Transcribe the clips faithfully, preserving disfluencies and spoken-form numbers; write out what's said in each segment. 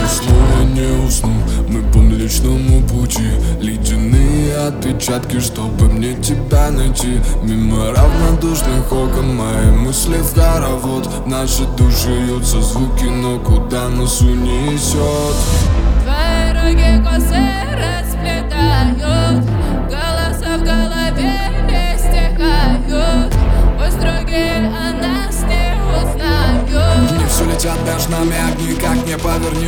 сну я не усну, мы по Млечному пути. Ледяные отпечатки, чтобы мне тебя найти. Мимо равнодушных окон мои мысли в хоровод. Наши души льются звуки, но куда нас унесет? Твои руки косы расплетают, голоса в голове не стихают. Пусть другие о нас не узнают. Не все летят между нами огни, как не поверни.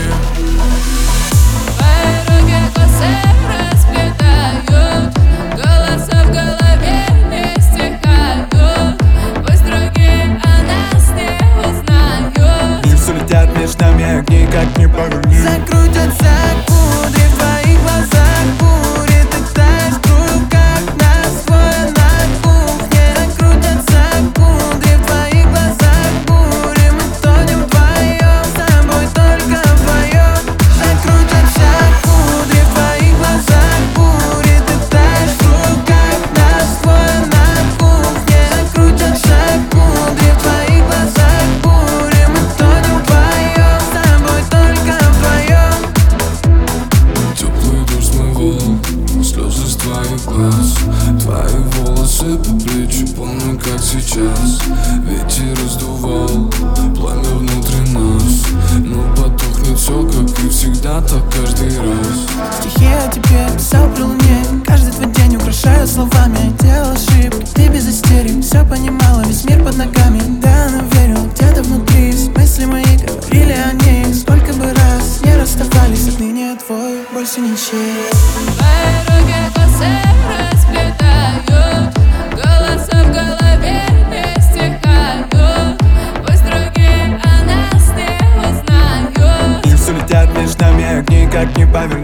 Твои руки косы расплетают, голоса в голове не стихают. Пусть другие о нас не узнают. Не все летят между нами огни, как не поверни. Закрутятся кудри в твоих глазах, бури. Ты таешь вдруг, как наслоена на кухне. Закрутятся кудри в твоих глазах, бури. Мы тонем вдвоем, с тобой только вдвоем. Закрутятся кудри в твоих глазах, бури. Ты таешь вдруг, как наслоена на кухне. Закрутятся кудри в твоих глазах, бури. Мы тонем вдвоем, с тобой только вдвоем. Теплый дождь смывал слезы с твоих глаз. Твои волосы по плечи, помню как сейчас. Ветер раздувал пламя внутри нас, но потухнет все, как и всегда, так каждый раз. Стихи о тебе писал при луне, каждый твой день украшаю словами. Делал ошибки, ты без истерик, все понимала, весь мир под ногами. Да, она верила, где-то внутри все мысли мои говорили о ней. Сколько бы раз не расставались, отныне твой больше ничей. Твои руки косы расплетают, голоса в голове не стихают. Пусть другие о нас не узнают. Не все летят между нами огни, как не поверни.